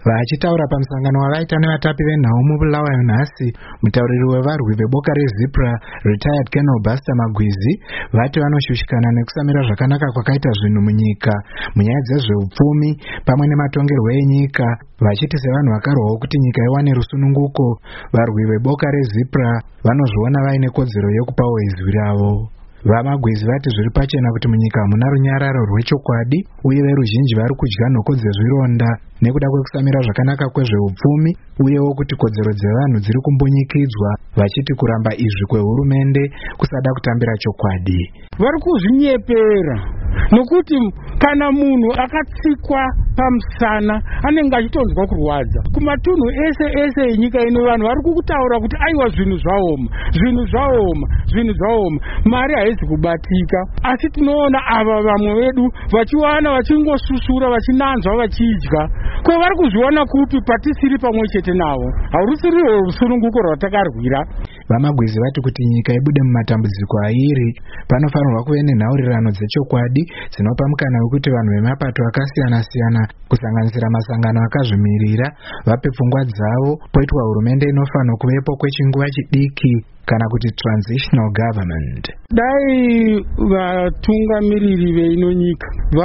Vachitaura pamusangano wavaita nevatapi venhau muBulawayo nhasi, mutauriri wevarwi veboka reZIPRA retired Colonel Buster Magwizi vati vanoshushikana nekusamira zvakanaka kwakaita zvinhu munyika munyaya dzezveupfumi pamwe nematongerwo enyika, vachiti sevanhu vakarwawo kuti nyika iwane rusununguko, varwi veboka reZIPRA vanozviona vaine kodzero yekupawo izwi ravo. Vamagwizi vati zviri pachena kuti munyika hamuna runyararo rwechokwadi uye veruzhinji vari kudya nhoko dzezvironda nekuda kwekusamira zvakanaka kwezveupfumi, uyewo kuti kodzero dzevanhu dziri kumbunyikidzwa, vachiti kuramba izvi kwehurumende kusada kutambira chokwadi. Vari kuzvinyepera nokuti kana munhu akatsikwa pamusana anenge achitonzwa kurwadza. Kumatunhu ese enyika ino vanhu vari kutaura kuti aiwa zvinhu zvaoma, mari haizi kubatika. Asi tinoona ava vamwe vedu vachiwana vachingosusura vachinanzwa vachidya. Ko vari kuzviona kupi patisiri pamwe chete navo? Harusiriwo rusununguko rwatakarwira. Vamagwizi vati kuti nyika ibude mumatambudziko airi panofanirwa kuve nenhaurirano dzechokwadi dzinopa mukana wekuti vanhu vemapato akasiyana-siyana kusanganisira masangano akazvimirira vape pfungwa dzavo, poitwa hurumende inofanirwa kuvepo kwechinguva chidiki kana kuti transitional government. Dai vatungamiriri veino nyika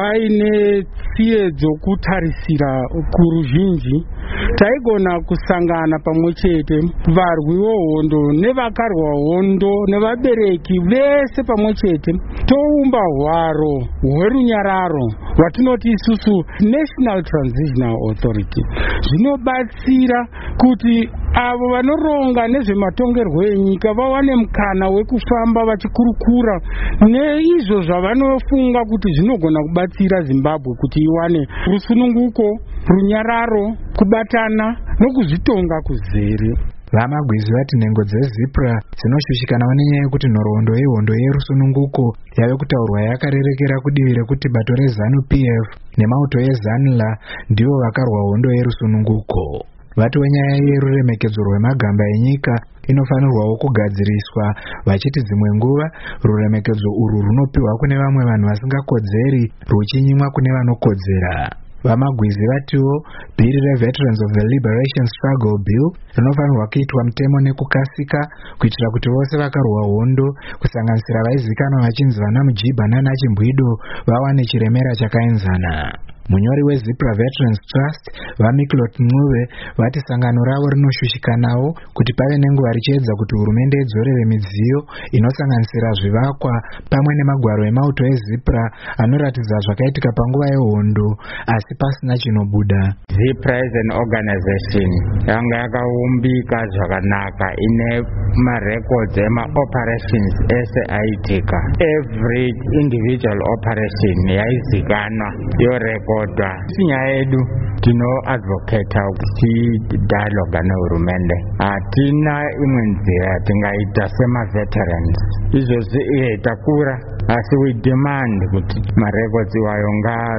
vaine tsiye dzokutarisira kuruzhinji, taigona kusangana pamwe chete varwi vohondo nevakarwa hondo nevabereki vese pamwe chete toumba hwaro hwerunyararo hwatinoti isusu National Transitional Authority. Zvinobatsira kuti avo vanoronga nezvematongerwo enyika vawane mukana wekufamba vachikurukura neizvo zvavanofunga kuti zvinogona kubatsira Zimbabwe kuti iwane rusununguko, runyararo, kubatana nokuzvitonga kuzere. Vamagwizi vati nhengo dzeZIPRA dzinoshushikanawo nenyaya yekuti nhoroondo yehondo yerusununguko yave kutaurwa yakarerekera kudivi rekuti bato reZANU-PF nemauto eZANLA ndivo vakarwa hondo yerusununguko. Vati wenyaya yeruremekedzo rwemagamba enyika inofanirwawo kugadziriswa, vachiti dzimwe nguva ruremekedzo urwu runopiwa kune vamwe vanhu vasingakodzeri ruchinyimwa kune vanokodzera. Vamagwizi vatiwo bhiri reVeterans of the Liberation Struggle Bill rinofanirwa kuitwa mutemo nekukasika kuitira kuti vose vakarwa hondo kusanganisira vaizikanwa vachinzi vana Mujiba nana Chimbwido vawane chiremera chakaenzana. Munyori weZIPRA Veterans Trust vaMiklot Ncube vati sangano ravo rinoshushikanawo kuti pave nenguva richiedza kuti hurumende idzorere midziyo inosanganisira zvivakwa pamwe nemagwaro emauto eZIPRA anoratidza zvakaitika panguva yehondo asi pasina chinobuda. ZIPRA is an organization yanga yakaumbika zvakanaka ine marecords ema-operations ese aitika. Every individual operation yaizikanwa yorecord. Sinyaya yedu tinoadvocata kuti dialogue nehurumende. Hatina imwe nzira yatingaita sema-veterans. Izvozvi takura asi we demand kuti marecords iwayo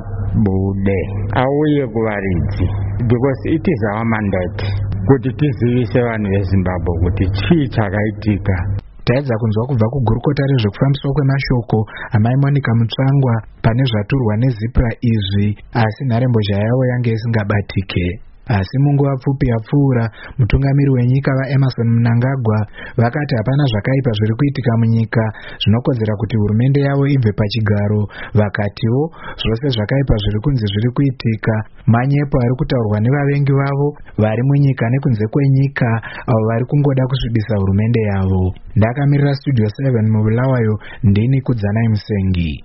ngabude auye kuvaridzi, because it is our mandate kuti tizivise vanhu veZimbabwe kuti chii chakaitika. Taedza kunzwa kubva kugurukota rezvekufambiswa kwemashoko amai Monica Mutsvangwa pane zvaturwa neZIPRA izvi, asi nharembozha yavo yange isingabatike. Asi munguva pfupi yapfuura, mutungamiri wenyika vaEmmerson Mnangagwa vakati hapana zvakaipa zviri kuitika munyika zvinokodzera kuti hurumende yavo ibve pachigaro. Vakatiwo zvose zvakaipa zviri kunze zviri kuitika manyepo ari kutaurwa nevavengi vavo vari munyika nekunze kwenyika, avo vari kungoda kusvibisa hurumende yavo. Ndakamirira Studio 7 muBulawayo, ndini Kudzanai Musengi.